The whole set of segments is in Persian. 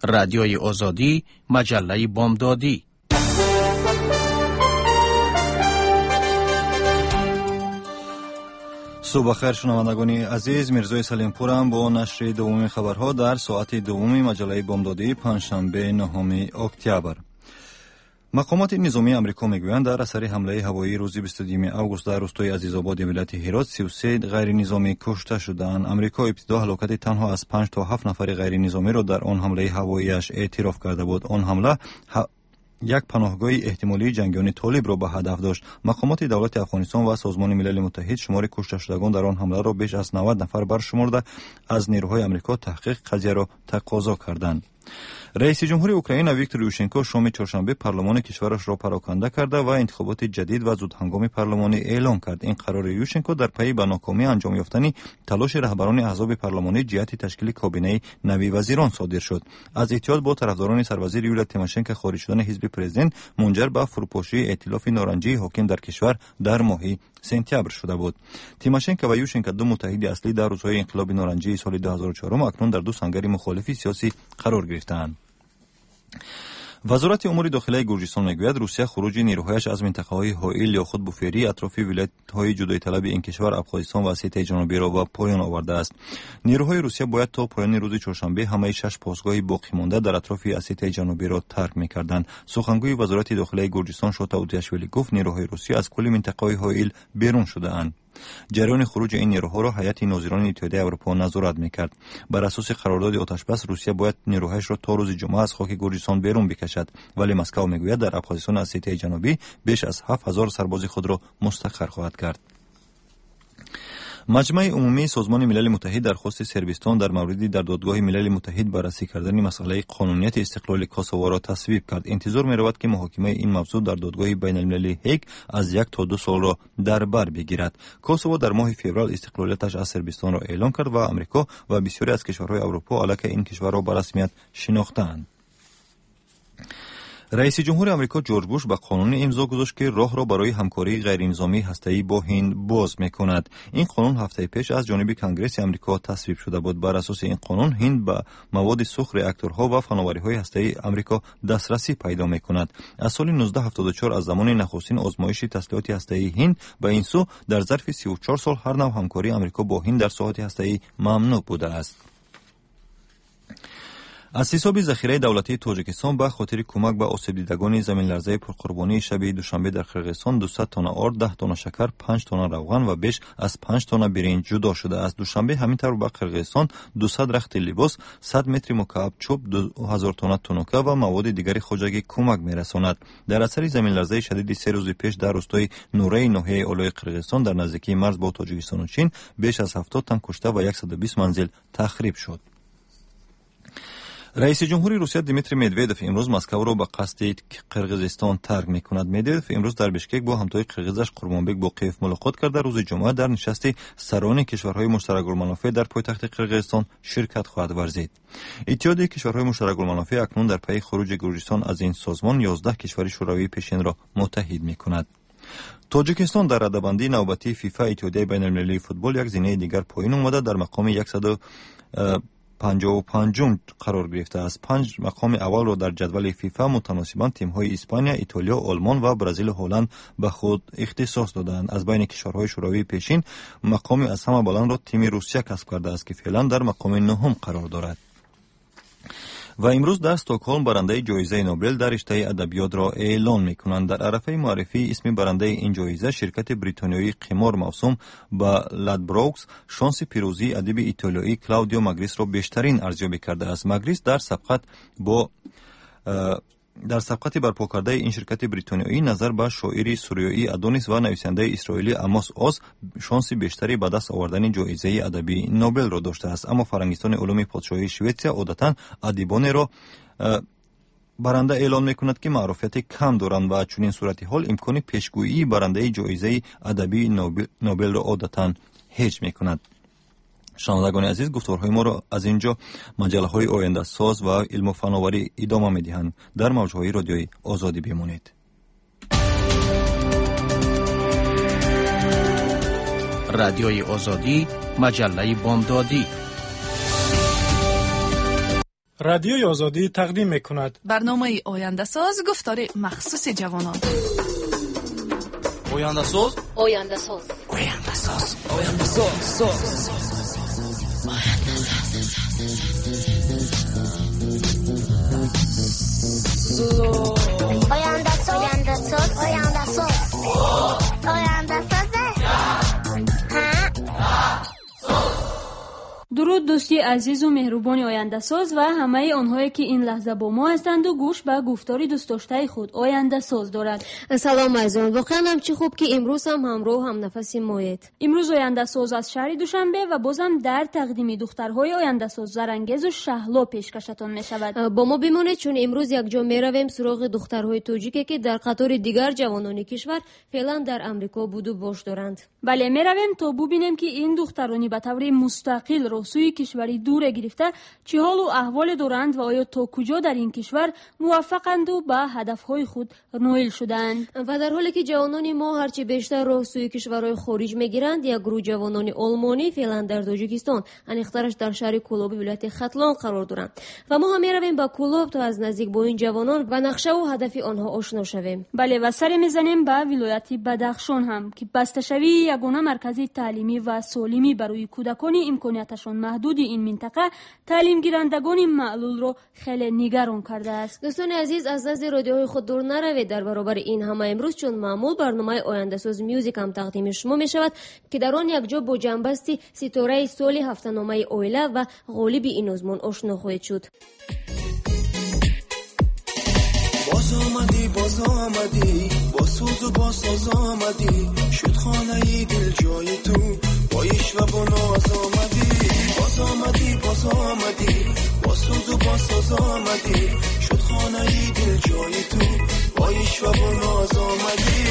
رادیوی آزادی، مجله بامدادی. صبح خیر شنوندگان عزیز، میرزای سلیمپورم با نشر دومی خبرها در ساعت دومی مجله بامدادی پنجشنبه 9 اکتبر. مقامات نظامی آمریکا میگویند در اثر حمله هوایی روز 22 آگوست در روستای عزیزآباد ولایت هرات 33 غیر نظامی کشته شدند. آمریکا ابتدا هلاکت تنها از 5 تا 7 نفر غیر نظامی را در آن حمله هواییش اعتراف کرده بود. آن حمله یک پناهگاه احتمالی جنگیان طالب را به هدف داشت. مقامات دولت افغانستان و سازمان ملل متحد شمار کشته شدگان در آن حمله را بیش از 90 نفر برشمرده از نیروهای آمریکا تحقیق قضیه را تقاضا کردند. رئیس جمهور اوکراین ویکتور یوشنکو شام چهارشنبه پارلمان کشورش را پراکنده کرده و انتخابات جدید و زودهنگام پارلمانی اعلام کرد. این قرار یوشنکو در پی به ناکامی انجام یافتن تلاش رهبران احزاب پارلمانی جهت تشکیل کابینه نوی وزیران صادر شد. از اتحاد با طرفداران سربازی یولیا تیماشنکو خارج شدن حزب پرزیدنت منجر به فروپاشی ائتلاف نارنجی حاکم در کشور در ماه سپتامبر شده بود. تیماشنکو و یوشنکو دو متحد اصلی در روزهای انقلاب نارنجی سال 2004 اکنون در دو سنگر مخالف سیاسی قرار گرفتند. وزارت امور داخلی گرجستان میگوید روسیه خروج نیروهایش از منطقه‌های هایل یا خود بوفری اطراف ولایت‌های جدایی طلب این کشور افغانستان و اسیای جنوبی را به پایان آورده است. نیروهای روسیه باید تا پایان روز چهارشنبه همه 6 پاسگاه باقی مانده در اطراف اسیای جنوبی را ترک می‌کردند. سخنگوی وزارت داخلی گرجستان شوتا اوتیاشویلی گفت نیروهای روسیه از کل منطقه‌های هایل بیرون شده‌اند. جریان خروج این نیروها را هیئت ناظران اتحادیه اروپا نظارت می‌کرد. بر اساس قرارداد آتشبس روسیه باید نیروهایش را تا روز جمعه از خاک گرجستان بیرون بکشد، ولی مسکو میگوید در افغانستان اسیای جنوبی بیش از 7000 سرباز خود را مستقر خواهد کرد. مجمع عمومی سازمان ملل متحد درخواست سربستان در موردی در دادگاه ملل متحد بررسی کردن مسئله قانونیت استقلال کوسوو را تصویب کرد. انتظار می‌رود که محاکمه این موضوع در دادگاه بین المللی هیگ از 1 تا 2 سال را در بر بگیرد. کوسوو در ماه فوریه استقلالیتش از سربستان را اعلام کرد و آمریکا و بسیاری از کشورهای اروپا علیه این کشور را به رسمیت شناختند. رئیس جمهور آمریکا جورج بوش به قانون امضا گذاشت که راه را برای همکاری غیرنظامی هسته‌ای با هند باز می‌کند. این قانون هفته پیش از جانب کنگره آمریکا تصویب شده بود. بر اساس این قانون هند به مواد سوخت راکتورها و فناوری‌های هسته‌ای آمریکا دسترسی پیدا می‌کند. از سال 1974 از زمان نخستین آزمایش تسلیحات هسته‌ای هند به این سو در ظرف 34 سال هر نوع همکاری آمریکا با هند در ساحت هسته‌ای ممنوع بوده است. از حساب ذخیره دولتی تاجیکستان به خاطر کمک به آسیب دیدگان زمین لرزه پرقربانی شب دوشنبه در قرقیزستان 200 تن آرد، 10 تن شکر، 5 تن روغن و بیش از 5 تن برنج جدا شده است. دوشنبه همینطور به قرقیزستان 200 رخت لباس، 100 متر مکعب چوب، 2000 تن تنوکه و مواد دیگری خوجگی کمک میرساند. در اثر زمین لرزه شدید 3 روز پیش در روستای نوره ناحیه اولای قرقیزستان در نزدیکی مرز با تاجیکستان و چین بیش از 70 تن کشته و 120 منزل تخریب شد. رئیس جمهوری روسیه دیمیتری مدودوف امروز مسکو را به قصد قرقیزستان ترک می‌کند. مدودوف امروز در بشکک با همتای قرقیزش قربانبک باقیف ملاقات کرده. روز جمعه در نشست سران کشورهای مشترک المنافع در پایتخت قرقیزستان شرکت خواهد ورزید. اتحادیه کشورهای مشترک المنافع اکنون در پی خروج گرجستان از این سازمان 11 کشور شوروی پیشین را متحد می‌کند. تاجیکستان در رده‌بندی نوبتی فیفا اتحادیه بین‌المللی فوتبال یک زینه دیگر پایین آمده در مقام 155 قرار گرفته است. 5 مقام اول را در جدول فیفا متناسباً تیم‌های اسپانیا، ایتالیا، آلمان و برزیل و هلند به خود اختصاص دادند. از بین کشورهای شوروی پیشین مقام از همه بلند را تیم روسیه کسب کرده است که فعلا در مقام 9 قرار دارد. و امروز در استکهلم برنده جایزه نوبل در رشته ادبیات را اعلان می‌کنند. در عرفه معرفی اسم برنده این جایزه شرکت بریتانیایی قمار موسوم به لادبروکس شانس پیروزی ادیب ایتالیایی کلاودیو ماگریس را بیشترین ارزیابی کرده است. ماگریس در سبقت برپا کرده این شرکت بریتانیایی نظر به شاعر سوریایی ادونیس و نویسنده اسرائیلی آموس اوز شانس بیشتری به دست آوردن جایزه ادبی نوبل را داشته است. اما فرنگستان علوم پادشاهی سوئیسرا عادتا ادیبان را برنده اعلان می‌کند که معروفیت کم دارند و چنین صورت حال امکان پیشگویی برنده جایزه ادبی نوبل را عادتا هیچ می‌کند. شنوندگان عزیز، گفتارهای ما را از اینجا مجله‌های آینده ساز و علم و فناوری ادامه می‌دهند. در موج‌های رادیویی آزادی بمانید. رادیوی آزادی، مجله بامدادی. رادیوی آزادی تقدیم می‌کند. برنامه آینده ساز گفتار مخصوص جوانان. آینده ساز. آینده ساز. آینده ساز. آینده ساز. آینده ساز. آینده ساز. آینده ساز. درود دوستی عزیز و مهربان آینده ساز و همه آنهایی که این لحظه با ما هستند و گوش به گفتاری دوست داشته خود آینده ساز دارد. سلام عزیزان، واقعا هم چه خوب که امروز هم همراه هم نفس مایید. امروز آینده ساز از شهر دوشنبه و بازم در تقدیم دخترهای آینده ساز زرانگیز و شهلا پیشکشتان می شود. با ما بمانید چون امروز یک جا می رویم سراغ دخترهای توجیکی که در قطار دیگر جوانان کشور فعلا در امریکا بود و باش دارند. بله، می رویم تا ببینیم که این دخترانی به طور مستقل سوی کشوری دور گرفته چه حال و احوال دارند و آیا تا کجا در این کشور موفقند و به هدفهای خود نائل شدند. و در حالی که جوانان ما هرچی بیشتر راه سوی کشورهای خارج میگیرند، یک گروه جوانان آلمانی فعلا در تاجیکستان، انیخترش در شهر کولاب ولایت ختلان قرار دارند و ما هم میرویم به کولاب تا از نزدیک با این جوانان و نقشه و هدف آنها آشنا شویم. بله، و سر میزنیم به ولایت بدخشان هم که بسته‌شوی یگانه مرکز تعلیمی و سالمی برای کودکان امکاناتشان محدود این منطقه تعلیم گیرندگان معلول رو خیلی نگران کرده است. دوستان عزیز، از نزد رادیوهای خود دور نروید. در برابر این همه امروز چون معمول برنامه آینده ساز میوزیک هم تقدیم شما می شود که در آن یک جا با جنبستی ستاره سال هفته‌نامه اویلا و غالب این آزمون آشنا خواهید شد. باز آمدی با سوز و با ساز آمدی، شد خانه دل جای تو با عشق و با ناز آمدی. باز آمدی با سوز و با ساز آمدی، شد خانه دل جای تو با عشق و با ناز آمدی.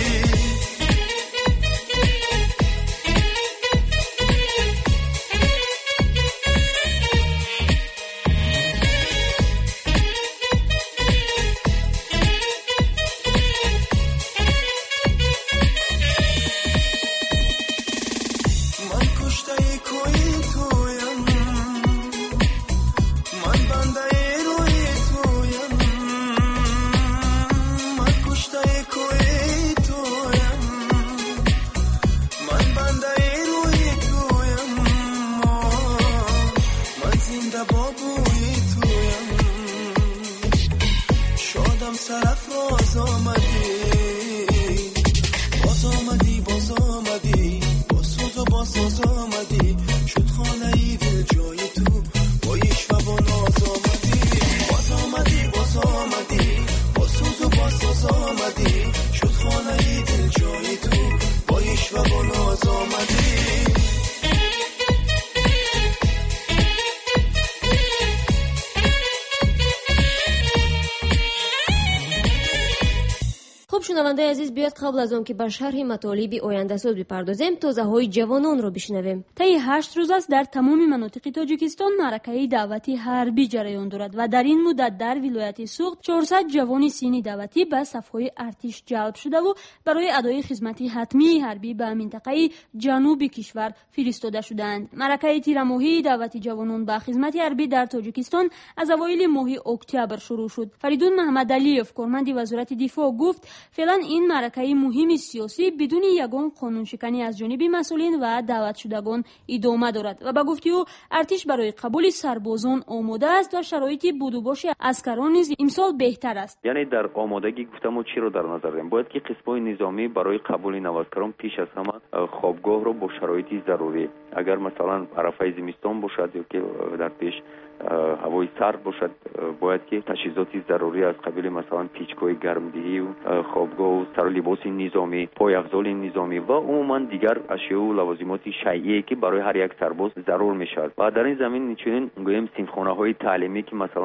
شنونده عزیز، بیاد قبل از آن که به شرح مطالب آینده ساز بپردازیم توضیح های جوانان رو بشنویم. طی 8 روز است در تمام مناطق تاجیکستان معرکه دعوتی حربی جریان دارد و در این مدت در ولایت سوخت 400 جوان سینی دعوتی به صفهای ارتش جلب شده و برای ادای خدمت حتمی حربی به منطقه جنوب کشور فرستاده شدند. معرکه تیرماهی دعوتی جوانان به خدمت حربی در تاجیکستان از اوایل ماه اکتبر شروع شد. فریدون محمد علیف، کارمند وزارت دفاع، گفت فعلا این معرکه مهم سیاسی بدون یگان قانون شکنی از جانب مسئولین و دعوت شدگان ادامه دارد و به گفته او ارتش برای قبول سربازان آماده است و شرایط بود و باش عسکران نیز امسال بهتر است. یعنی در آمادگی گفتم و چی رو در نظر داریم؟ باید که قسمای نظامی برای قبول نوازکران پیش از همه خوابگاه رو با شرایط ضروری، اگر مثلا عرفه زمستان باشد یا که در پیش هوای سرد باشد، باید که تجهیزات ضروری از قبیل مثلا پیچکای گرمدهی و خوابگاه و سر لباس نظامی، پای افضال نظامی و عموما دیگر اشیاء و لوازمات شیعی که برای هر یک سرباز ضرور میشد. و در این زمین چنین گویم سیمخانه های تعلیمی که مثلا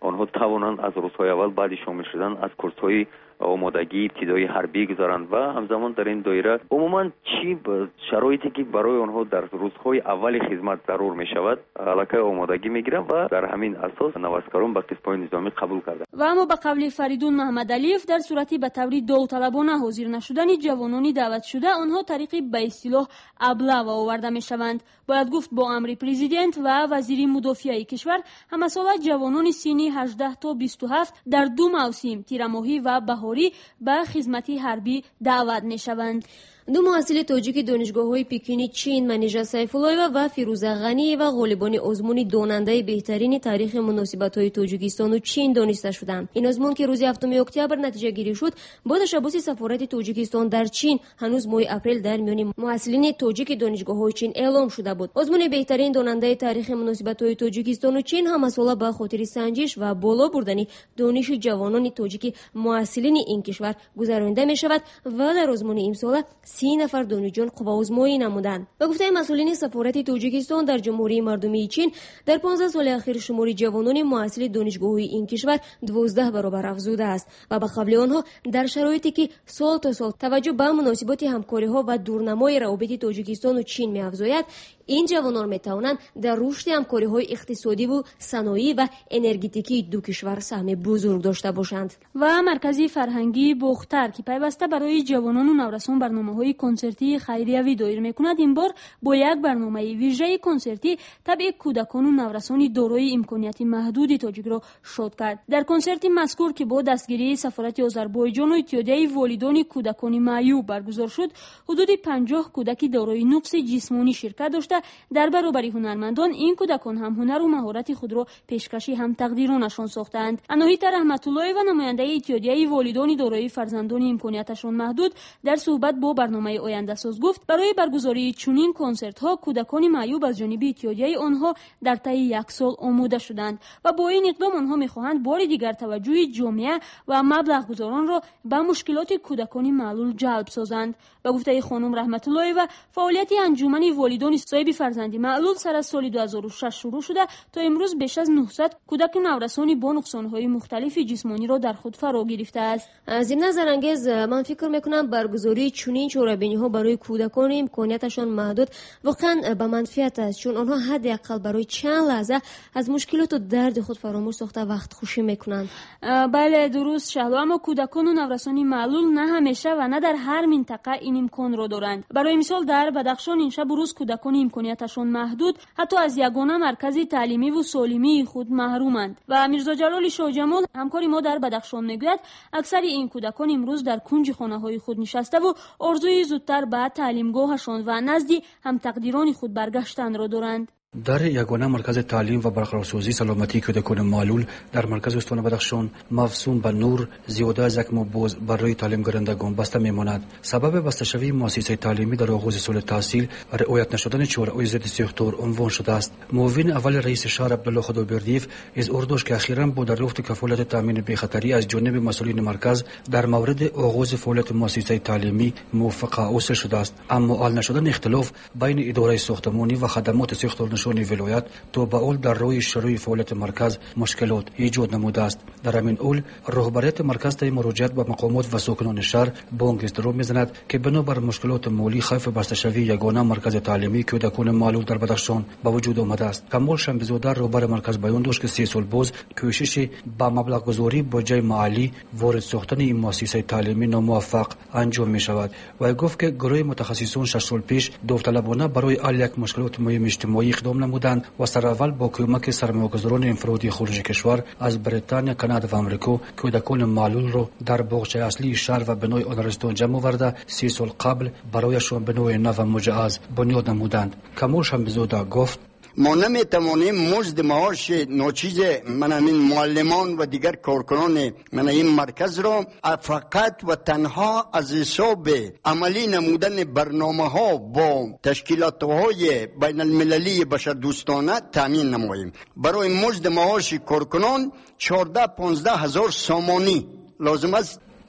آنها توانند از روزهای اول بعد شامل شدن از کورس‌های آمادگی ابتدایی حربی گذارند و همزمان در این دایره عموما چی شرایطی که برای آنها در روزهای اول خدمت ضرور می شود علاقه آمادگی می گیرند و در همین اساس نوازکاران به قسمت‌های نظامی قبول کردند. و اما به قول فریدون محمدعلیف در صورتی به طور داوطلبانه حاضر نشدن جوانان دعوت شده آنها طریقی به اصطلاح ابله آورده می شوند. باید گفت با امر پرزیدنت و وزیر مدافع کشور همسال جوانان سنی 18 تا 27 در دو موسم تیرماهی و بهاری به خدمت حربی دعوت می شوند. دو محصل تاجیک دانشگاه‌های پکینی چین منیژه سیف‌الله‌ایه و فیروزه غنی و غالبان آزمون داننده بهترین تاریخ مناسبت‌های تاجیکستان و چین دانسته شدند. این آزمون که روز 7 اکتبر نتیجه گیری شد با تشبث سفارت تاجیکستان در چین هنوز ماه اپریل در میان محصلین تاجیک دانشگاه‌های چین اعلام شده بود. آزمون بهترین داننده تاریخ مناسبت‌های تاجیکستان و چین هم مسئله به خاطر سنجش و بالا بردن دانش جوانان تاجیک محصلین این کشور گذرانده می‌شود و در آزمون امسال 30 نفر دانشجویان قواوزمایی نمودند. به گفته مسئولین سفارت تاجیکستان در جمهوری مردمی چین در 15 سال اخیر شمار جوانان محصل دانشگاه‌های این کشور 12 برابر افزوده است و به قبل آنها در شرایطی که سال تا سال توجه به مناسبات همکاری‌ها و دورنمای روابط تاجیکستان و چین می‌افزاید، این جوانان می‌توانند در رشد همکاری‌های اقتصادی و صنایعی و انرژتیکی دو کشور سهم بزرگ داشته باشند. و مرکزی فرهنگی بختر که پیوسته برای جوانان و نورسان برنامه‌های کنسرتی خیریوی دایر می‌کند، این بار با یک برنامه ویژه کنسرتی طبع کودکان و نورسان دارای امکانات محدود تاجیک را شاد کرد. در کنسرت مذکور که با دستگیری سفارت آذربایجان و اتحادیه والدان کودکان معیوب برگزار شد، حدود 50 کودک دارای نقص جسمانی شرکت داشته در برابر هنرمندان این کودکان هم هنر و مهارت خود را پیشکشی هم تقدیرانشان ساختند. اناهیت رحمت الله و نماینده اتحادیه والدان دارای فرزندان امکاناتشان محدود در صحبت با برنامه آینده ساز گفت برای برگزاری چنین کنسرت ها کودکان معیوب از جانب اتحادیه آنها در طی یک سال آماده شدند و با این اقدام آنها میخواهند بار دیگر توجه جامعه و مبلغ گذاران را به مشکلات کودکان معلول جلب سازند. به گفته خانم رحمت الله و فعالیت انجمن والدان صاحب فرزندی معلول سر از سال 2006 شروع شده تا امروز بیش از 900 کودک نورسانی با نقصان‌های مختلف جسمانی را در خود فرا گرفته است. از این نظر انگیز من فکر میکنم برگزاری چنین چهاربینی‌ها برای کودکان امکاناتشان محدود واقعا به منفعت است، چون آنها حداقل برای چند لحظه از مشکلات و درد خود فراموش ساخته وقت خوشی میکنند. بله درست شهلا، اما کودکان و نورسانی معلول نه همیشه و نه در هر منطقه این امکان را دارند. برای مثال در بدخشان این شب روز کودکان امکاناتشان محدود حتی از یگانه مرکز تعلیمی و سالمی خود محرومند. و میرزا جلال شاه جمال همکار ما در بدخشان میگوید اکثر این کودکان امروز در کنج خانه‌های خود نشسته و آرزوی زودتر به تعلیمگاهشان و نزد هم تقدیران خود برگشتن را دارند. در یگانه مرکز تعلیم و برقرارسازی سلامتی کودکان معلول در مرکز استان بدخشان مفصوم به نور زیاده از یک ماه باز برای تعلیم گرندگان بسته میماند. سبب بسته شوی مؤسسه تعلیمی در آغاز سال تحصیل رعایت نشدن چهاره‌های ضد ساختار عنوان شده است. معاون اول رئیس شهر عبدالله خدابردیف از اردوش که اخیراً با دریافت کفالت تامین بی‌خطری از جانب مسئولین مرکز در مورد آغاز فعالیت مؤسسه تعلیمی موافقه حاصل شده است، اما حل نشدن اختلاف بین اداره ساختمانی و خدمات ساختار ولایت تا به اول در روی شروع فعالیت مرکز مشکلات ایجاد نموده است. در همین اول رهبریت مرکز طی مراجعت به مقامات و ساکنان شهر بانگ اضطراب میزند که بنابر مشکلات مالی خیف بسته شوی یگانه مرکز تعلیمی کودکان معلول در بدخشان به وجود آمده است. کمال شنبه‌زاده رهبر مرکز بیان داشت که 3 سال باز کوشش با مبلغ گذاری با جای معلی وارد ساختن این مؤسسه تعلیمی ناموفق انجام می شود و گفت که گروه متخصصان 6 سال پیش داوطلبانه برای حل یک مشکلات مهم اجتماعی اقدام نمودند و سر اول با کمک سرمایه‌گذاران انفرادی خارج کشور از بریتانیا، کانادا و آمریکا کودکان معلول را در باغچه اصلی شهر و بنای آنرستان جمع آورده 3 سال قبل برایشان بنای نو و مجهز بنیاد نمودند. کمال شنبه‌زاده گفت ما نمیتوانیم مزد معاش ناچیز این معلمان و دیگر کارکنان این مرکز را فقط و تنها از حساب عملی نمودن برنامه ها با تشکیلات های بین المللی بشردوستانه تامین نماییم. برای مزد معاش کارکنان 14-15 هزار سامانی لازم است.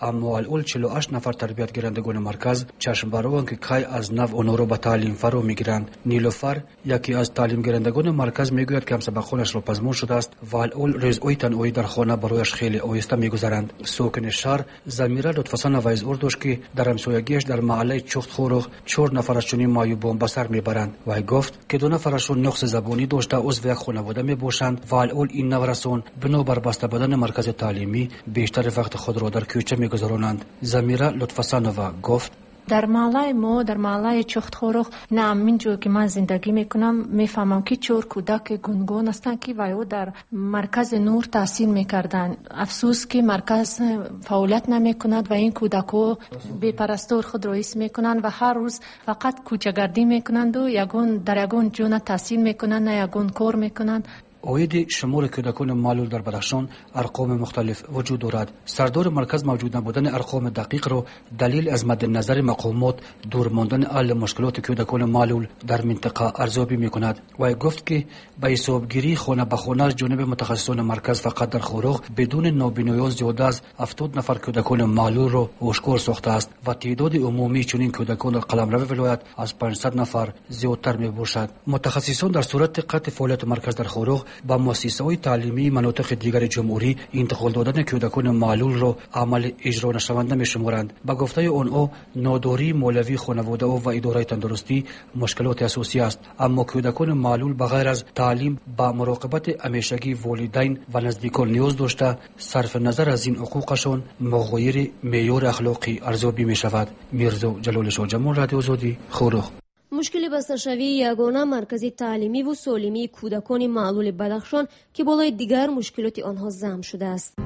اما الان 48 نفر تربیت گیرندگان مرکز چشم بروان که کی از نو آنها را به تعلیم فرا میگیرند. نیلوفر یکی از تعلیم گیرندگان مرکز میگوید که همسبقانش را پزمون شده است و الان روزهای تنهایی در خانه برایش خیلی آهسته میگذرند. ساکن شهر زمیره لطفحسن ویز اردوش که در همسایگیش در محله چخت خورخ 4 نفر از چنین مایوبان به سر میبرند. و گفت که 2 نفرشون نقص زبانی داشته عضو یک خانواده میباشند و الان این نورسان بنابر بسته بدن مرکز تعلیمی بیشتر وقت خود را در کوچه میگذرانند. زمیره لطفحسنова گفت در محله ما در محله چخت خورخ نه اینجا که من زندگی میکنم میفهمم که 4 کودک گونگون هستند که و در مرکز نور تحصیل میکردن. افسوس که مرکز فعالیت نمیکند و این کودکو بی پرستار خود رئیس میکنند و هر روز فقط کوچه گردی میکنند و در یگون جون تحصیل میکنند نه یگون کار میکنند. اوید شمار کودکان معلول در بدخشان ارقام مختلف وجود دارد. سردار مرکز موجود نبودن ارقام دقیق را دلیل از مد نظر مقامات دور ماندن حل مشکلات کودکان معلول در منطقه ارزیابی میکند. و گفت که به حسابگیری خانه به خانه از جانب متخصصان مرکز فقط در خورخ بدون نابینایی زیاده از 70 نفر کودکان معلول را آشکار ساخته است و تعداد عمومی چنین کودکان در قلمرو ولایت از 500 نفر زیادتر میباشد. متخصصان در صورت قطع فعالیت مرکز در خورخ با مؤسسه‌های تعلیمی مناطق دیگر جمهوری انتقال دادن کودکان معلول را عمل اجرا نشونده می‌شمارند. با گفته آنها ناداری مولوی خانواده و اداره تندرستی مشکلات اساسی است، اما کودکان معلول بغیر از تعلیم با مراقبت همیشگی والدین و نزدیکان نیاز داشته صرف نظر از این حقوقشان مغایر معیار اخلاقی ارزیابی می‌شود. میرزا جلال شاه جمال، رادیو آزادی، خورخ. مشکل بسته‌شوی یگانه مرکز تعلیمی و سالمی کودکان معلول بدخشان که بالای دیگر مشکلات آنها ضم شده است.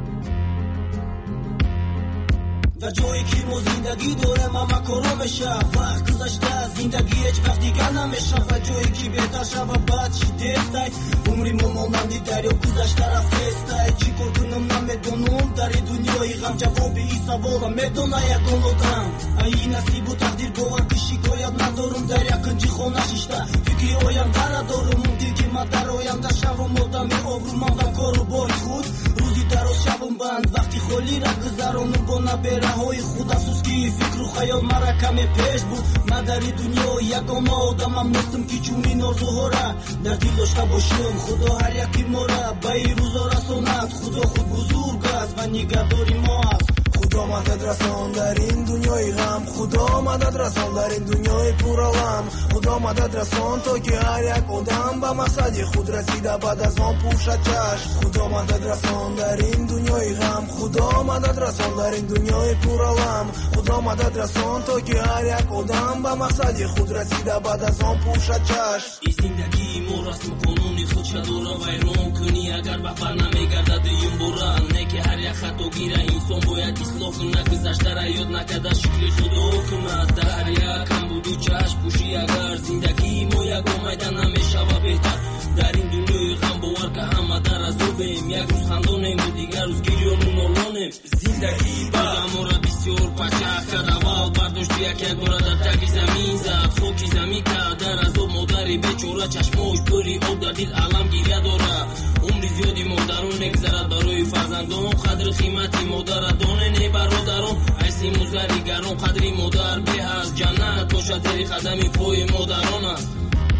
در جایی که ما زندگی دارم اما کارا میشه وقت گذشته زندگی هیچ وقت دیگر نمیشه و جایی که بهتر شود بعد چی دستای عمری ما مانندی دریا گذشته رفته چی کار کنم نمیدونم در دنیای غم جواب این سوالا میدونه یکان آدم این نصیب و تقدیر باور که شکایت ندارم در یک کنجی خانه شیشته فکری آینده را دارم دل که من در آینده شوم آدم آبرومم و کاروبار خود روزی دراز شوم بند وقتی خالی را گذرانم با نبره های خود افسوس که فکر و خیال مرا کمی پیش بود من در دنیا یگانه آدمم نیستم که چونین آرزوها را در دل داشته باشم خدا هر یکی ما را به این روزا رساند خدا خود بزرگ است و نگهداری ما است خدا مدد رسان در این دنیای غم خدا مدد رسان در این دنیای پرالم خدا مدد رسان تا که هر یک آدم به مقصد خود رسیده بعد از آن پوشد چشم خدا مدد رسان در این دنیای غم خدا مدد رسان در این دنیای پرالم خدا مدد رسان تا که هر یک آدم به مقصد خود رسیده بعد از آن پوشد چشم این زندگی ما رسم قانونی خود شدورا ویران کنی اگر بخبر نمیگردد این بران نه که هر یک خطا گیره انسان باید اصلاح کنه گذشته را یاد نکرده شکل خدا کند در هر یک کم بود و چشم پوشی اگر زندگی ما یکا میدن نمیشه و بهتر در این دنیای غم باور که همه در از روبیم یک روز خندانیم و دیگر روز گریان و نالانیم زندگی با ما را بسیار پچه کرد اول برداشت یک بار در تک زمین زد خاکی زمین کرد در از آب مادری بیچاره چشماش پری آب در دل علم گیره داره عمری زیادی مادران نگذرد برای فرزندان قدر قیمتی مادر دانه نه برادران ایسی مزدیگران قدری مادر به از جنت باشد زیر قدمی پای مادران است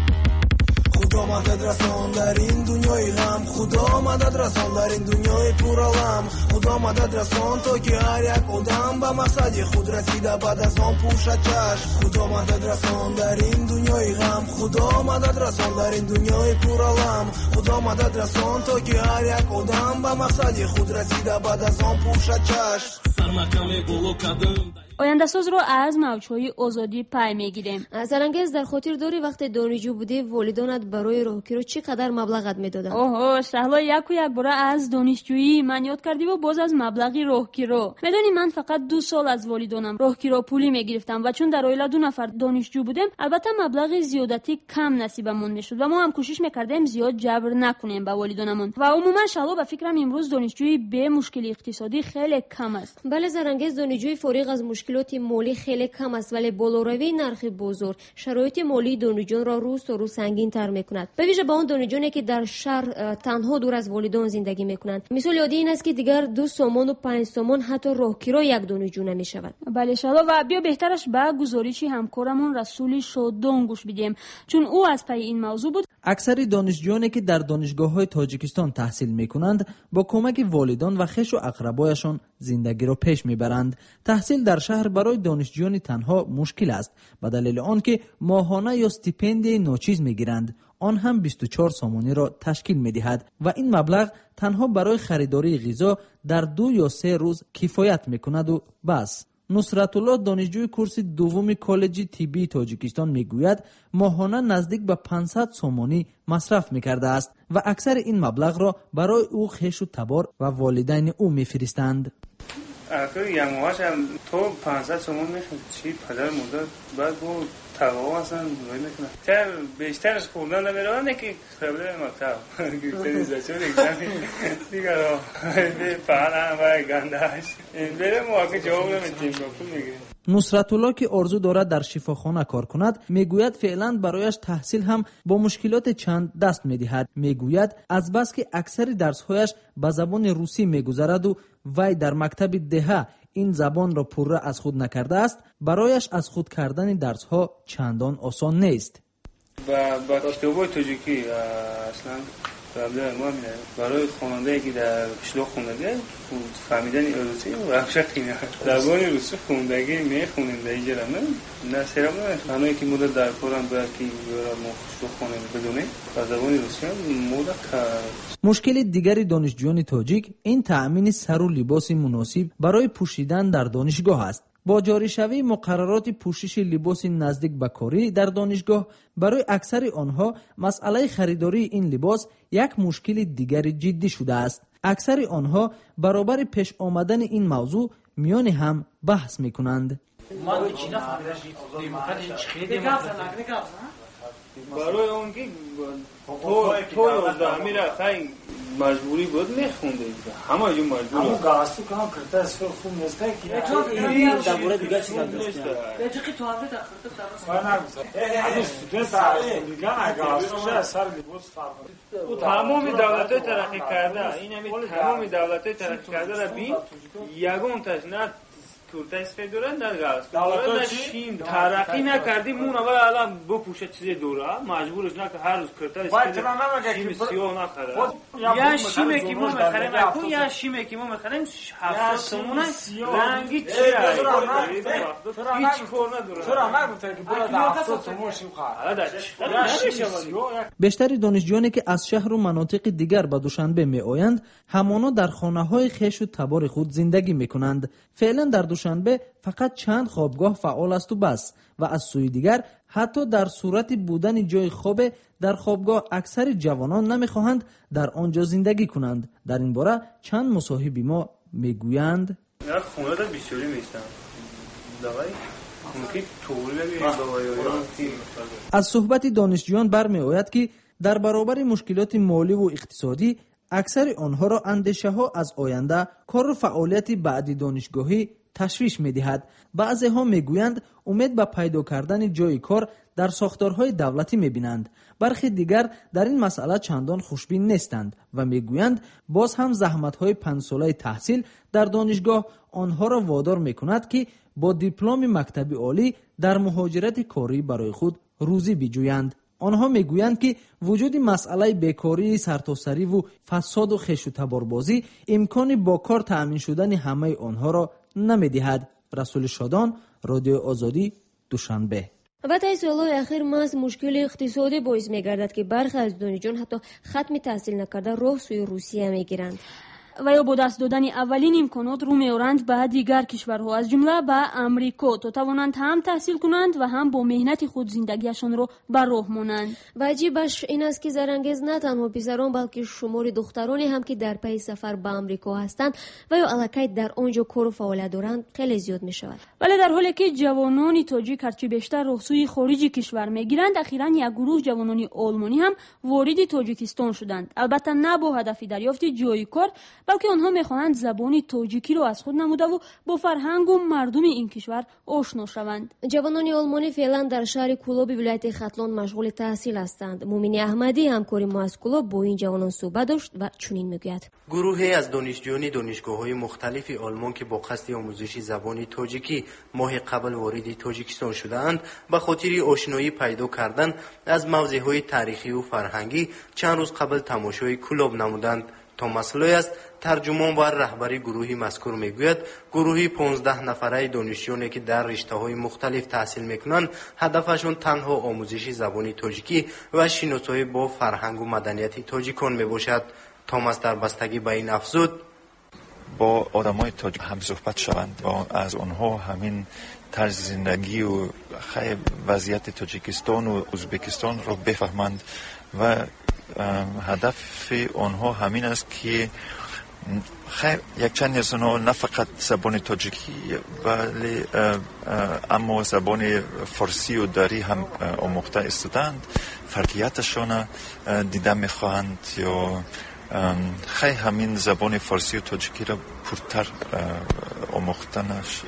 خدا مدد رسان در این دنیای غم خدا مدد رسان در این دنیای پرالم خدا مدد رسان تا که هر یک آدم به مقصد خود رسیده بعد از آن پوشد چشم خدا مدد رسان در این دنیای غم خدا مدد رسان در این دنیای پرالم خدا مدد رسان تا که هر یک آدم به مقصد خود رسیده بعد از آن پوشد چشم سرمکم بولو کردم آینده ساز رو از موجهای آزادی پی میگیریم. سرانگیز در خاطر داری وقت دانشجو بودی والدانت برای راهگیری رو چقدر مبلغت میدادن؟ اوه سهلا یک بار از دانشجویی من یاد کردی و باز از مبلغی راهگیری. میدونی من فقط 2 سال از والدانم راهگیری پولی میگرفتم و چون در عائله 2 نفر دانشجو بودیم البته مبلغ زیادتی کم نصیبمون میشد و ما هم کوشش میکردیم زیاد جبر نکنیم به والدانمون و عموما شالله به فکرم امروز دانشجویی به مشکل اقتصادی خیلی کم است. بله زرانگیز، دانشجوی فارغ از مشکلات مالی خیلی کم است، ولی بالاروی نرخ بازار شرایط مالی دانشجویان را روز تا روز سنگین تر میکند، به ویژه با اون دانشجویانی که در شهر تنها دور از والدان زندگی میکنند. مثال یادی این است که دیگر 2 سومان و 5 سومان حتی راهکیرا یک دانشجو نمیشود. بله شالا، و بیا بهترش به گزارشی همکارمون رسول شادان گوش بدیم، چون او از پی این موضوع بود. اکثر دانشجویانی که در دانشگاه‌های تاجیکستان تحصیل می‌کنند با کمک والدان و خویش و اقربایشان زندگی را پیش می‌برند. تحصیل در شهر برای دانشجویان تنها مشکل است، به دلیل آنکه ماهانه یا استیپندی ناچیز می‌گیرند. آن هم 24 سامانی را تشکیل می‌دهد و این مبلغ تنها برای خریداری غذا در 2 یا 3 روز کفایت می‌کند و بس. نصرت الله دانشجوی کورس دوم کالج طبی تاجیکستان میگوید ماهانه نزدیک به 500 سومانی مصرف میکرده است و اکثر این مبلغ را برای او خویش و تبار و والدین او میفرستند. آخه یک ماهش هم تو 500 سومون میخواد چی پدر مادر بعد با تقاوم اصلا روی میکنه تر بیشترش خوردن نمیروند که قبل مکتب گریزاسیون اگزامی دیگر رو فعلا هم باید گندهش بره مواقع جواب نمیدیم با پول میگیریم. نصرت الله که آرزو دارد در شفاخانه کار کند میگوید فعلا برایش تحصیل هم با مشکلات چند دست میدهد. میگوید از بس که اکثر درسهایش به زبان روسی میگذرد و وی در مکتب دهه این زبان را پوره از خود نکرده است، برایش از خود کردن درسها چندان آسان نیست. با کتابای تاجیکی اصلا پرابلم ما میاد برای خواننده که در قشلاق خوندگی فهمیدن روسی و افشاری زبان روسی خوندگی میخونند اینجا نه سرم نه همه که مدت در کارم باید که ما قشلاق خواننده بدونه و زبان روسی مدت. مشکل دیگر دانشجویان تاجیک این تأمین سر و لباس مناسب برای پوشیدن در دانشگاه است. با جاری شوی مقررات پوشش لباس نزدیک به کاری در دانشگاه برای اکثر آنها مسئله خریداری این لباس یک مشکل دیگر جدی شده است. اکثر آنها برابر پیش آمدن این موضوع میان هم بحث میکنند. برای اون که تو یازدهمی رفتن مجبوری بود میخونده همه جو مجبور همون گاستو که هم کرده از خون نسته که این دبوره دیگه چی کنده است بیجه که تو هم ده خرده تمام دولت‌های ترقی کرده این همین تمام دولت‌های ترقی کرده را بین یگون تشنه کورتای سفید دورن در گاست دولت شیم ترقی نکردیم اون اول الان بپوشه چیز دوره مجبورش نه که هر روز کورتای سفید شیم سیاه نخره یا شیمه که ما میخریم اون یا شیمه که ما میخریم 700 تومن رنگی چیه هیچ کار نداره چرا نگفته که باید 700 تومن شیم خواهد بیشتر دانشجویانی که از شهر و مناطق دیگر به دوشنبه می آیند همانا در خانه‌های خویش و تبار خود زندگی میکنند. فعلا در دوشنبه فقط چند خوابگاه فعال است و بس و از سوی دیگر حتی در صورت بودن جای خواب در خوابگاه اکثر جوانان نمیخواهند در آنجا زندگی کنند. در این باره چند مصاحبی ما میگویند نه خونه در بیشتری میستن دوای ممکن طوری از صحبت دانشجویان برمی آید که در برابر مشکلات مالی و اقتصادی اکثر آنها را اندیشه ها از آینده، کار و فعالیت بعدی دانشگاهی تشویش می دهد. بعضی ها می گویند امید به پیدا کردن جای کار در ساختارهای دولتی می بینند. برخی دیگر در این مسئله چندان خوشبین نیستند و می گویند باز هم زحمت های 5 ساله تحصیل در دانشگاه آنها را وادار می کند که با دیپلم مکتب عالی در مهاجرت کاری برای خود روزی بجویند. آنها میگویند که وجود مسئله بیکاری سرتاسری و فساد و خویش و تباربازی امکان با کار تأمین شدن همه آنها را نمیدهد. رسول شادان، رادیو آزادی، دوشنبه. و تا سالهای اخیر محض مشکل اقتصادی باعث میگردد که برخی از دانشجویان حتی ختم تحصیل نکرده راه سوی روسیه میگیرند و یا با دست دادن اولین امکانات رو می‌آورند به دیگر کشورها از جمله به امریکا تا توانند هم تحصیل کنند و هم با مهنت خود زندگیشان را بر راه مانند. و عجیبش این است که زرانگیز نه تنها پسران بلکه شمار دخترانی هم که در پی سفر به امریکا هستند و یا الکی در آنجا کار و فعالیت دارند خیلی زیاد می‌شود. ولی در حالی که جوانان تاجیک هرچی بیشتر راهسوی خارج کشور می‌گیرند، اخیراً یک گروه جوانان آلمانی هم وارد تاجیکستان شدند. البته نه با هدف دریافت جای کار، بلکه آنها میخواهند زبان تاجیکی را از خود نموده و با فرهنگ و مردم این کشور آشنا شوند. جوانان آلمانی فعلا در شهر کولوب ولایت ختلان مشغول تحصیل هستند. مومن احمدی همکار ما از کولوب با این جوانان صحبت داشت و چنین میگوید: گروهی از دانشجویان دانشگاه‌های مختلف آلمان که با قصد آموزش زبان تاجیکی ماه قبل وارد تاجیکستان شده‌اند به خاطر آشنایی پیدا کردن از موضوعات تاریخی و فرهنگی چند روز قبل تماشای کولوب نمودند. توماس لویس ترجمان و رهبر گروهی مذکور میگوید گروهی 15 نفره دانشجویانی که در رشته‌های مختلف تحصیل میکنند هدفشون تنها آموزش زبان تاجیکی و شناسایی با فرهنگ و مدنیت تاجیکان میباشد. توماس در بستگی به این افزود: با آدمای تاجیک هم صحبت شوند و از آنها همین طرز زندگی و وضعیت تاجیکستان و ازبکستان را بفهمند و هدف آنها همین است که یک چند از آنها نه فقط زبان تاجیکی ولی اما زبان فارسی و دری هم آموخته استودند، فرقیتشان دیده میخواهند یا خیلی همین زبان فارسی و تاجیکی را پرتر آموختنش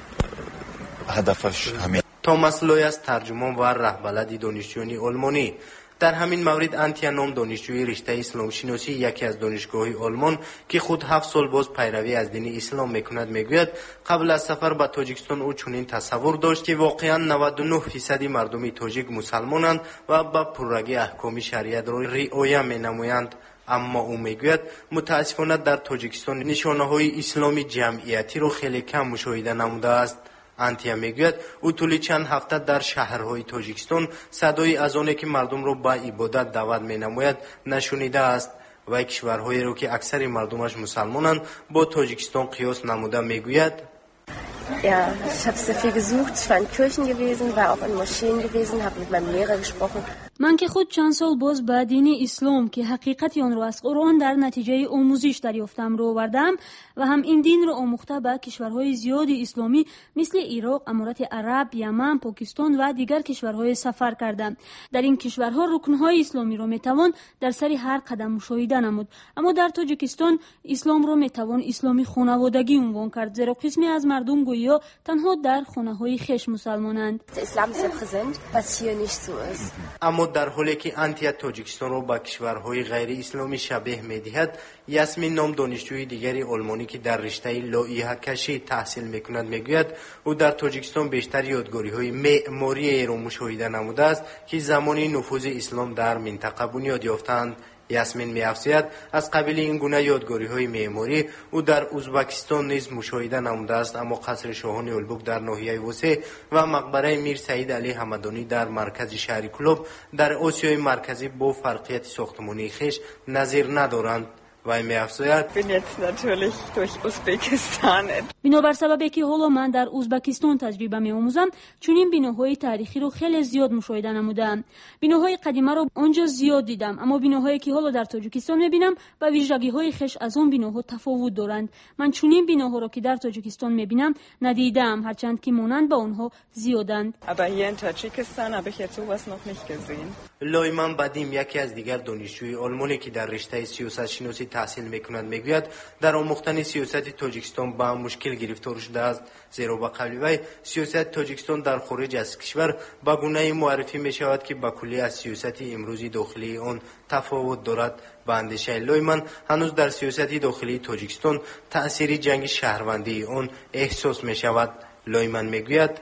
هدفش همین. توماس لویس ترجمان و رهبر دانشجویان آلمانی. در همین مورد انتیا نام دانشجوی رشته اسلام شناسی یکی از دانشگاه‌های آلمان که خود 7 سال باز پیروی از دین اسلام میکند میگوید قبل از سفر به تاجیکستان او چنین تصور داشت که واقعا 99% مردم تاجیک مسلمانند و به پررگی احکام شریعت را رعایت مینمایند. اما او میگوید متاسفانه در تاجیکستان نشانه‌های اسلامی جمعیتی را خیلی کم مشاهده نموده است. انتیا میگوید او طول چند هفته در شهرهای تاجیکستان صدای اذانی که مردم را به عبادت دعوت مینماید نشنیده است و کشورهایی را که اکثر مردمش مسلمانند با تاجیکستان قیاس نموده میگوید: Ja, ich habe sehr viel gesucht. Ich war in Kirchen gewesen, war auch in Moscheen gewesen, habe mit meinem Lehrer gesprochen. من که خود چند سال باز به دین اسلام که حقیقت آن را از قرآن در نتیجه آموزش دریافتم رو آوردم و هم این دین را آموخته به کشورهای زیادی اسلامی مثل عراق، امارات عرب، یمن، پاکستان و دیگر کشورهای سفر کردم. در این کشورها رکنهای اسلامی را میتوان در سر هر قدم مشاهده نمود، اما در تاجیکستان اسلام را میتوان اسلامی خانوادگی عنوان کرد، زیرا قسمی از مردم گویا تنها در خانه‌های خویش مسلمانند. اسلام ist sehr präsent, was hier nicht so ist. اما در حالی که انتیا تاجیکستان را با کشورهای غیر اسلامی شبیه می‌دهد، یاسمین نام دانشجوی دیگری آلمانی که در رشته لایحه کشی تحصیل می‌کند میگوید او در تاجیکستان بیشتر یادگاری‌های معماری را مشاهده نموده است که زمانی نفوذ اسلام در منطقه بنیاد یافتند. یاسمین می‌افزاید از قبیل این گونه یادگاری‌های معماری او در ازبکستان نیز مشاهده نموده است، اما قصر شاهان اولبوک در ناحیه وسه و مقبره میر سعید علی همدانی در مرکز شهر کولوب در آسیای مرکزی با فرقیت ساختمانی خویش نظیر ندارند. و می‌افزاید: بنابر سببی که حالا من در ازبکستان تجربه می‌آموزم، چنین بناهای تاریخی رو خیلی زیاد مشاهده نمودم. بناهای قدیمی رو آنجا زیاد دیدم، اما بناهایی که حالا در تاجیکستان می‌بینم با ویژگی‌های خویش از اون بناها تفاوت دارند. من چنین بناها رو که در تاجیکستان می‌بینم ندیدم، هرچند که مانند با اونها زیادند. لایمان بدیم یکی از دیگر دانشجوی آلمانی که در رشته سیاست شناسی تحصیل میکند میگوید در آموختن سیاست تاجیکستان با مشکل گرفتار شده است، زیرا به قول وی سیاست تاجیکستان در خارج از کشور به گونه‌ای معرفی میشود که به کلی از سیاست امروزی داخلی آن تفاوت دارد. به اندیشه لایمان هنوز در سیاست داخلی تاجیکستان تأثیر جنگ شهروندی آن احساس میشود. لایمان میگوید: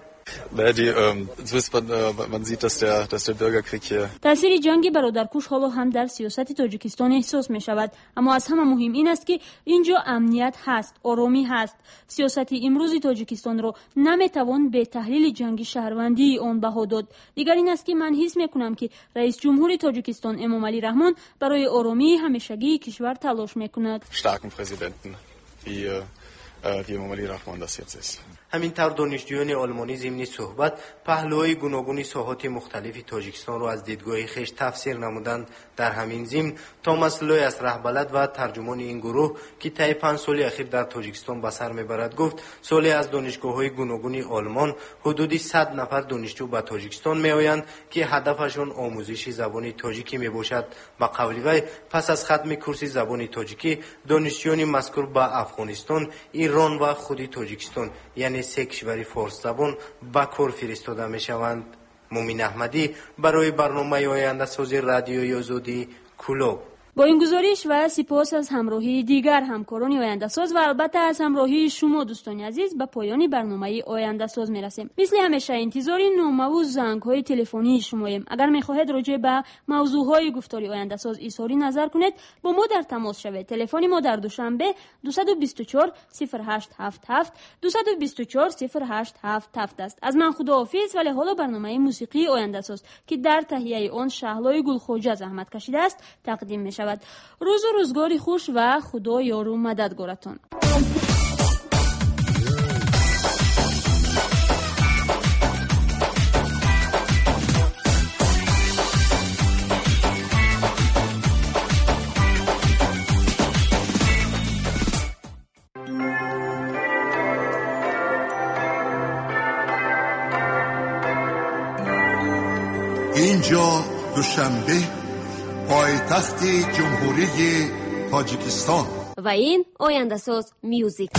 Man sieht, dass der Bürgerkrieg hier تأثیر جنگ برادرکش حالا هم در سیاست تاجیکستان احساس می شود، اما از همه مهم این است که اینجا امنیت هست، آرامی هست. سیاست امروزی تاجیکستان را نمیتوان به تحلیل جنگ شهروندی آن بها داد. دیگر این است که من حس میکنم که رئیس جمهور تاجیکستان امامعلی رحمان برای آرامی همیشگی کشور تلاش میکند. starken Präsidenten wie die Amalie Rahman das jetzt ist. همینطور دانشجویان آلمانی ضمن صحبت پهلوهای گوناگون ساحات مختلف تاجیکستان را از دیدگاه خویش تفسیر نمودند. در همین ضمن توماس لویس رهبر و ترجمان این گروه که طی 5 سال اخیر در تاجیکستان به سر میبرد گفت سالی از دانشگاه‌های گوناگون آلمان حدود 100 نفر دانشجو به تاجیکستان میآیند که هدفشان آموزش زبان تاجیکی میباشد. با قول وی پس از ختم کورس زبان تاجیکی دانشجویان مذکور به افغانستان، ایران و خود تاجیکستان یعنی 3 کشور فارس زبان به کار فرستاده میشوند. مومین احمدی برای برنامه آینده سازی رادیوی آزادی کلوب. با این گزارش و سپاس از همراهی دیگر همکاران آینده ساز و البته از همراهی شما دوستان عزیز به پایان برنامه آینده ساز میرسیم. مثل همیشه انتظار نامه و زنگ های تلفنی شماییم. اگر میخواهید راجع به موضوع های گفتاری آینده ساز اظهار نظر کنید با ما در تماس شوید. تلفن ما در دوشنبه 224 0877 224 0877 است. از من خداحافظ. ولی حالا برنامه موسیقی آینده ساز که در تهیه آن شهلای گلخواجه زحمت کشیده است تقدیم می شود. روز و روزگاری خوش و خدا یار و مددگارتان. اینجا دوشنبه پایتخت جمهوری تاجیکستان و این آینده ساز میوزیک.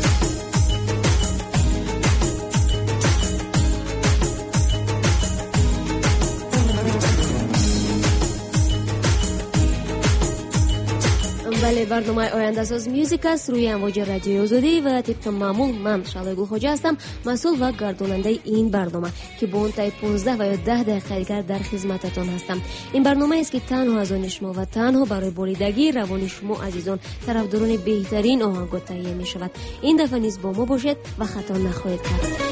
بله، برنامه آینده ساز میوزیک است روی امواج رادیو آزادی و طبق معمول من شعله گلخواجه هستم، مسئول و گرداننده این برنامه که با اون تا 15 و یا 10 دقیقه دیگر در خدمتتان هستم. این برنامه است که تنها از آن شما و تنها برای بریدگی روان شما عزیزان طرفداران بهترین آهنگ‌ها تهیه می شود. این دفعه نیز با ما باشید و خطا نخواهید کرد.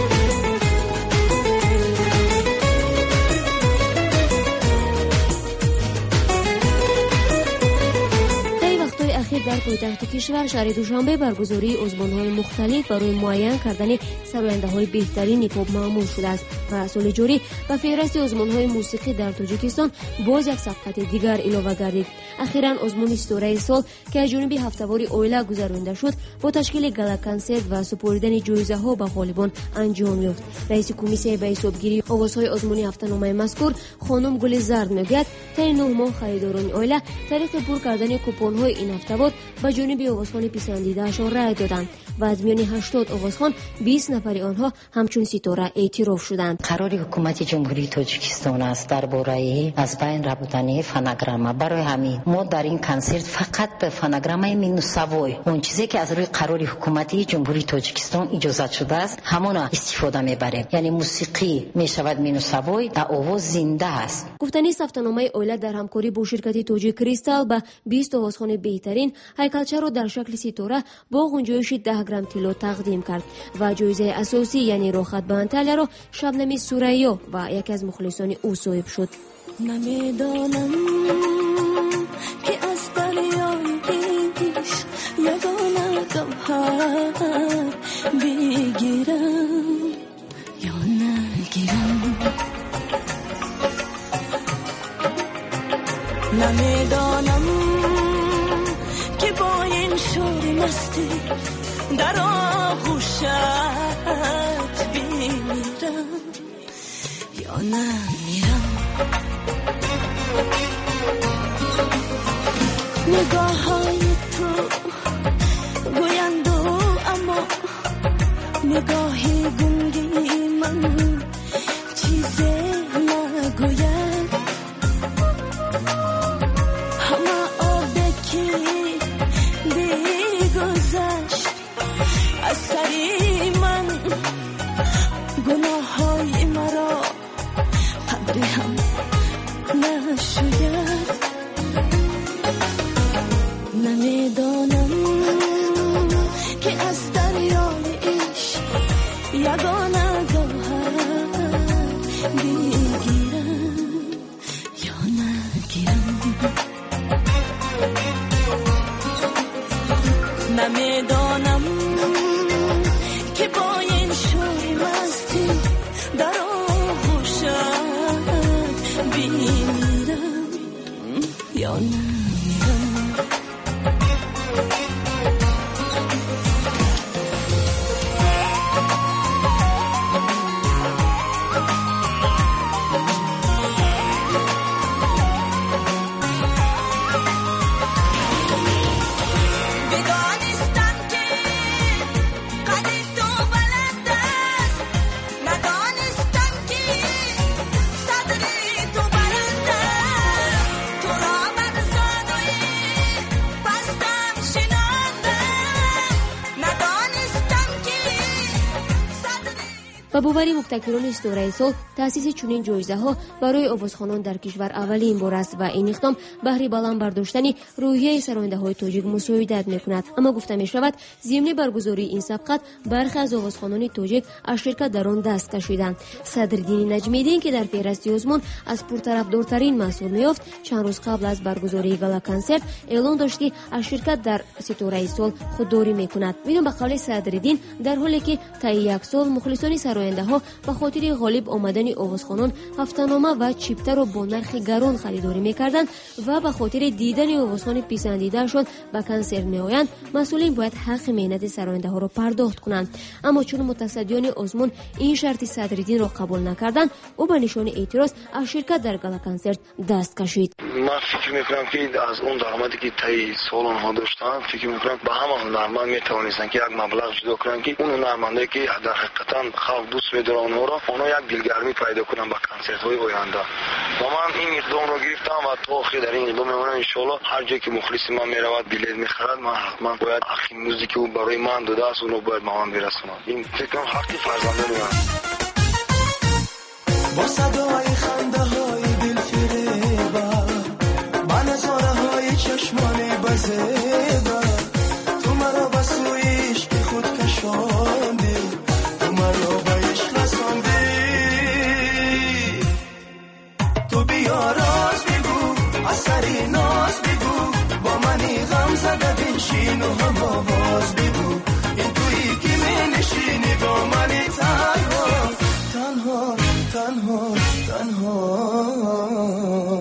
در پایتخت کشور شهر دوشنبه برگزاری ازمان‌های مختلف برای معین کردن سرآینده‌های بهترین پاپ معمول شده است و سال جاری به فهرست ازمان‌های موسیقی در تاجیکستان باز یک سبقت دیگر اضافه گردید. اخیراً ازمان استوره سال که از جانب هفته‌وار اویلا گذرانده شد با تشکیل گالا کنسرت و سپردن جایزه‌ها به غالبان انجام یافت. رئیس کمیسیون به حسابگیری آوازهای ازمانی هفته‌نامه مذکور خانم گل زرد میگوید تا 9 ماه خریداران اویلا طریق پر کردن کوپن‌های این هفته‌وار به جانب آوازخوان پسندیده‌شان رای دادند و از میان 80 آوازخوان 20 نفر آنها همچون ستاره اعتراف شدند. قرار حکومت جمهوری تاجیکستان است درباره از بین رفتن فونوگرام. برای همین ما در این کنسرت فقط به فونوگرام مینوسوای اون چیزی که از روی قرار حکومت جمهوری تاجیکستان اجازه شده است همون استفاده میبریم. یعنی موسیقی میشود مینوسوای در آواز زنده است. گفتنی هفته‌نامه اویلا در همکاری با شرکت تاجیک کریستال به 20 آوازخوان بهترین هیکلچه را در شکل ستاره با گنجایش 10 گرم طلا تقدیم کرد و جایزه اساسی یعنی راحت به انطالیه را شبنم سوریا و یکی از مخلصان او صاحب شد. نمیدانم که از دریای عشق یگانه گوهر بگیرم یا نگیرم. نمیدانم که با این شور مستی در آغوشت بمیرم یا نمیرم. نگاه های تو گویند اما نگاهی گنگی من چیزی نگوید. همه آبکی گذشت از سری من گناه های مرا قدری هم نشوید. نمیدانم که از دریای عشق یگانه گوهر بگیرم یا نگیرم. نمیدانم که با این شوری مستی در آغوشت بمیرم یا نمیرم. با باوری مبتکران استوره صلح تأسیس چنین جایزه‌ها برای آوازخوانان در کشور اولین بار است و این اقدام بهره بالا برداشتن روحیه سراینده‌های تاجیک مساعدت می‌کند. اما گفته می‌شود ضمن برگزاری این سبقت برخی از آوازخوانان تاجیک از شرکت در آن دست کشیدند. صدرالدین نجمیدین که در فهرست آزمون از پرطرفدارترین محسوب می‌یافت چند روز قبل از برگزاری گالا کنسرت اعلام داشت که از شرکت در ستاره صلح خودداری می‌کند. بنا به قول صدرالدین در حالی که تا یک سال مخلصان ها به خاطر غالب آمدن آوازخوانان هفته‌نامه و چیپتر را با نرخ گران خریداری می‌کردند و به خاطر دیدن آوازخوان پسندیده‌شان به کنسرت می‌آیند، مسئولین باید حق مهنت سراینده‌ها را پرداخت کنند. اما چون متصدیان آزمون این شرط صدرالدین را قبول نکردند، او به نشان اعتراض از شرکت در گالا کنسرت دست کشید. من فکر می‌کنم که از اون درآمدی که طی سال آنها داشتند، فکر می‌کنم به همه هنرمند می‌توانستند که یک مبلغ جدا کنند که اون هنرمندایی که در حقیقتاً خلق دوست می‌دارن اونها یک دلگرمی پیدا کنن به کنسرت‌های آینده. و من این اقدام رو گرفتم و تا آخر در این اقدام میمونم. ان شاءالله هر جایی که مخلص من میرود بلیط می‌خرد، من حتما باید حق موزیکی او برای من داده است اون رو باید به من برسونم. این فکر کنم حق فرزندان است. با صدای خنده‌های دلفریبا، با نظاره‌های چشمان بزیبا، تو مرا به سوی عشق خود کشاندی، تو مرا به عشق رساندی. تو بیا راز بگو، اثری ناز بگو، با منی غم زده بنشین و هم آواز بگو. این تویی که می نشینی با منی تنها تنها تنها تنها.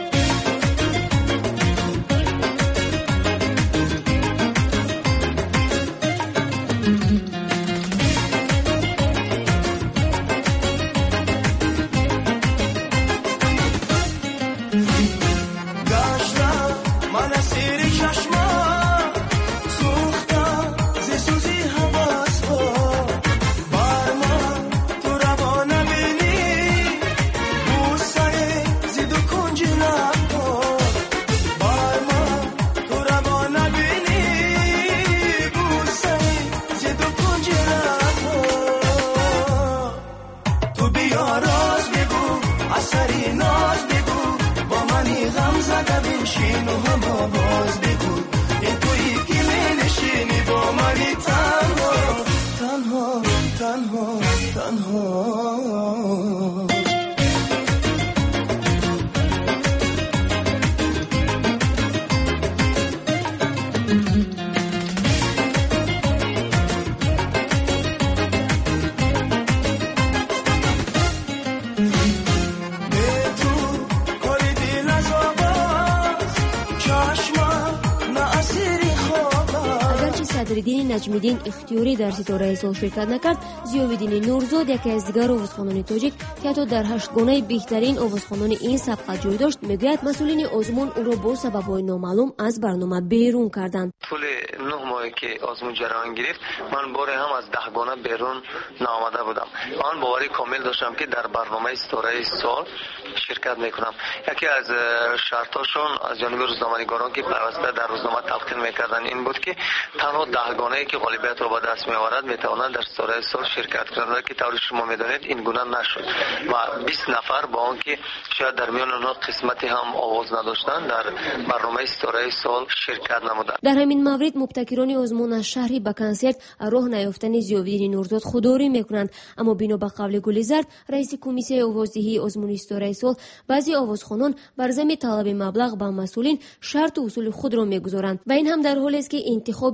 صدرالدین نجمیدین اختیاری در ستاره صلح شرکت نکرد. ضیاءالدین نورزاد یکی از دیگر آوازخوانان تاجیک که حتی در 8 گانه بهترین آوازخوانان این سبقت جای داشت میگوید مسئولین آزمون او را با سبب‌های نامعلوم از برنامه بیرون کردند. طول 9 ماهی که آزمون جریان گرفت، من بار هم از 10 گانه بیرون نآمده بودم. آن باوری کامل داشتم که در برنامه ستاره صلح شرکت میکنم. یکی از شرطاشون از جانب روزنامه‌نگاران که پیوسته در روزنامه تلقین میکردن این بود که تنها 10 گانه‌ای که غالبیت را به دست می‌آورد میتوانند در ستاره صلح شرکت کنند که طور شما میدانید این گونه نشد و 20 نفر با آنکه شاید در میان آنها قسمتی هم آواز نداشتند در برنامه ستاره صلح شرکت نمودند. در همین مورد مبتکران آزمون از شهری به کنسرت راه نیافتن ضیاءالدین نورزاد خودداری میکنند. اما بنا به قول گلزرد رئیس کمیسیون آوازدهی آزمون ستاره صلح، بعضی آوازخوانان بر ضمن طلب مبلغ به مسئولین شرط و اصول خود را میگذارند و این هم در حالی است که انتخاب این و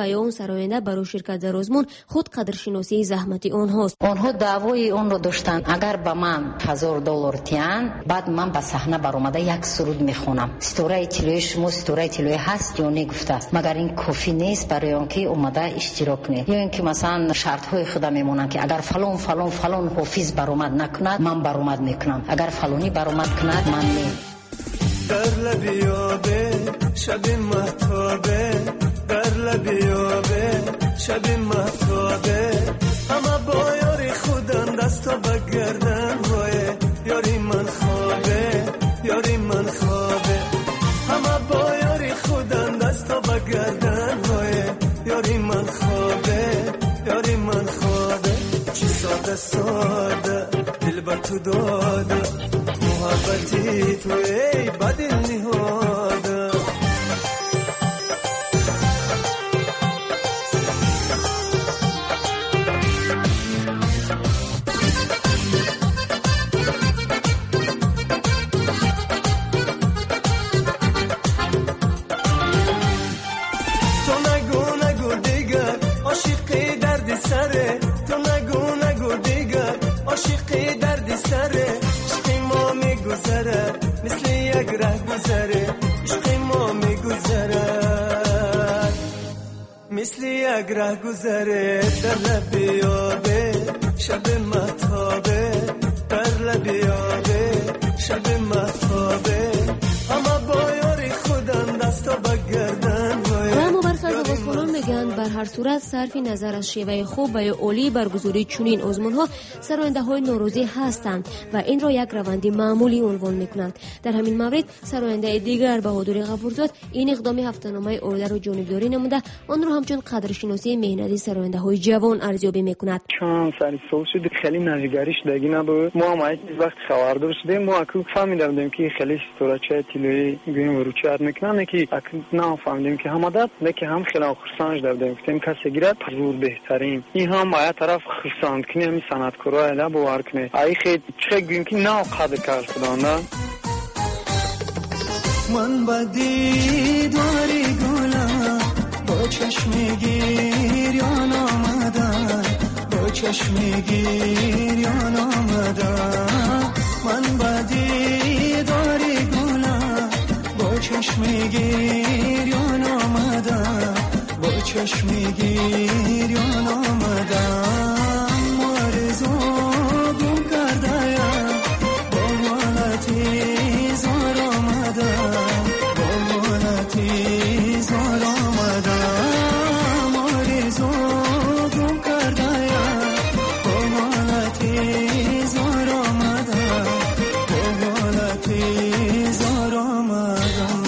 و یا اون سراینده برای شرکت در آزمون خود قدرشناسی زحمت آنهاست. آنها دعوای اون رو داشتن اگر به من $1000 تیان بعد من به صحنه برآمده یک سرود میخونم. استوره تلوی شما استوره تلوی هست یا نه گفته است، مگر این کافی نیست برای آنکه اومده اشتراک کنه. یا اینکه مثلا شرط های خود میمونن که اگر فلان حافظ برآمد نکند من برآمد میکنم، اگر فلانی برآمد کند من نه. در لبیابه شب مهتابه، در لبیابه شب مهتابه، همه با یاری خودم دستا بگردن وای، یاری من خوابه یاری من خوابه، همه با یاری خودم دستا بگردن وای، یاری من خوابه یاری من خوابه. چی ساده ساده دل بر تو داده، محبتی تو ای بدل نهاده. تو نگو دیگر عاشقی درد سره، تو نگو دیگر عاشقی درد سره، عشق ما میگذره مثل یک ره گذره، عشق ما میگذره مثل یک ره گذره. در لبیابه شب مهتابه، در لبیابه شب مهتابه، همه با یاری خودم دستا بگردن. اما برخی از آوازخوانان میگن بر هر صورت صرف نظر از شیوه خوب و عالی برگزاری چنین آزمون‌ها سراینده‌های نوروزی هستند و این را یک روند معمولی عنوان میکنند. در همین مورد سراینده دیگر بهادر غفورزاد این اقدام هفته‌نامه اویدا را جانبداری نموده آن را همچون قدرشناسی مهنتی سراینده‌های جوان ارزیابی میکند. چند سال شد خیلی نزدیکیش دگی نبود. ما هم وقت خبردار شدیم ما اكو فهمیدیم که خیلی استورچه تیلوی گویم روچات میکنن که نه فهمیدیم که همادات لکه هم خیلی خرسانج دادیم گفتیم کسی گیرد زور بهترین این هم آیا طرف خرساند کنه همین صنعتکارا اله باور کنه ای خیلی چه گویم که نه قدر کار کردن. من بدی داری گلا با چشم گیریان آمدن، با چشم گیریان آمدن، من بدی داری گلا با چشم گیریان آمدن، با چشم گیریان آمدن. آرزو گم کرده با حالتی زار آمدن، با حالتی زار آمدن. آرزو گم کرده با حالتی زار آمدن، با حالتی زار آمدن.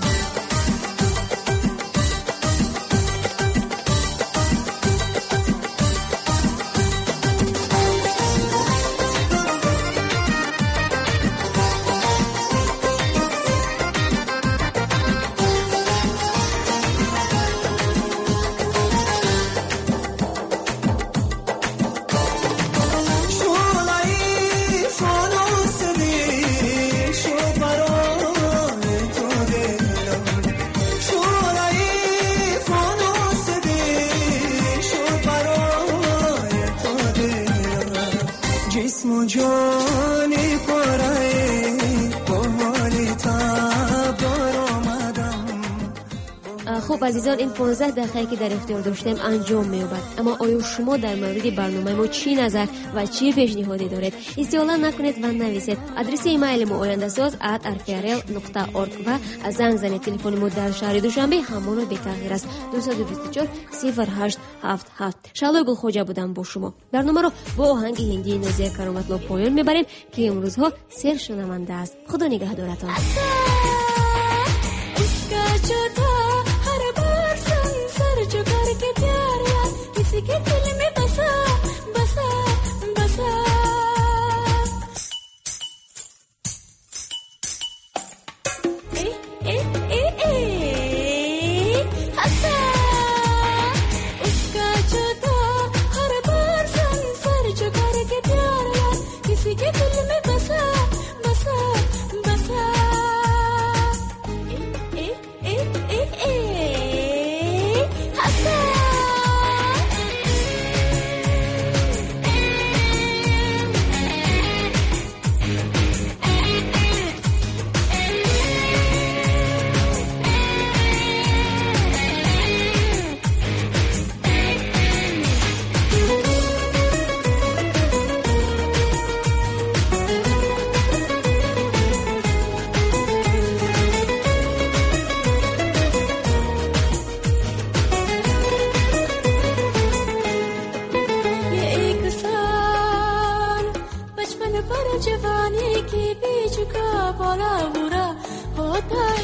خب عزیزان این 15 دقیقه که در اختیار داشتیم انجام می‌یابد، اما آیا شما در مورد برنامه ما چی نظر و چی پیشنهادی دارید؟ استیالا نکنید و نویسید. آدرس ایمیل ما oyandasaz@rtrl.org و از زنگ تلفن ما در شهر دوشنبه همون بی تغییر است 224 0877. شالوی گلخوجه بودم با شما. برنامه رو با آهنگ هندی نازیه کرامتلو پایان میبریم که امروزها سر شنونده است. خدا نگهدارتان. के दिल में बसा बसा बसा ए ए ए ए हंसा उसका जो था हर बार सर जो करके प्यार यार किसी के दिल में बसा बसा बसा ए ए ए ए با